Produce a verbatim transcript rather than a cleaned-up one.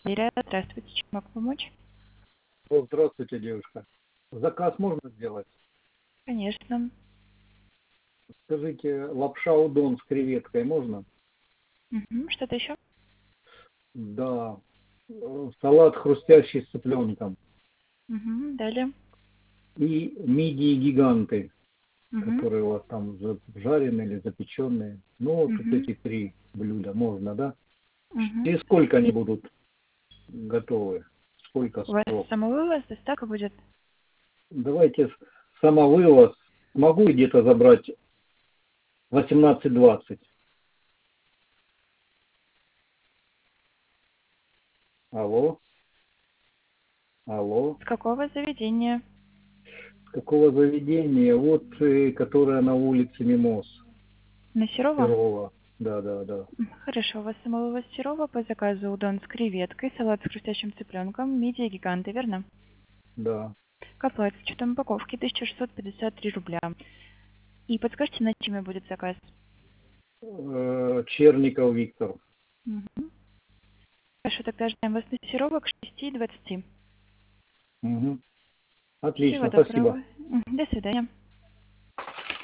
Валерия, здравствуйте, чем могу помочь? О, здравствуйте, девушка. Заказ можно сделать? Конечно. Скажите, лапша удон с креветкой можно? Мгм. Что-то еще? Да. Э, Салат хрустящий с цыпленком. Мгм. Далее. И мидии гиганты, Мгм. которые у вас там за- жареные или запеченные. Ну, вот, вот Мгм. эти три блюда можно, да? Мгм. И сколько они будут готовы? Сколько У вас срок? самовывоз, доставка будет? Давайте с- самовывоз. Могу где-то забрать восемнадцать двадцать. Алло? Алло? С какого заведения? Какого заведения? Вот, э, которая на улице Мимоз. На Серова? Перова. Да, да, да. М, Хорошо, у вас самовывоз Серова по заказу удон с креветкой, салат с хрустящим цыпленком, мидии гиганты, верно? Да. К оплате с учетом упаковки тысяча шестьсот пятьдесят три рубля. И подскажите, на чем будет заказ? Э, Черников Виктор. Мгм. Хорошо, тогда ждаем вас на Серова к шести двадцати. Мгм. Всего Отлично, спасибо. доброго. Мгм. До свидания.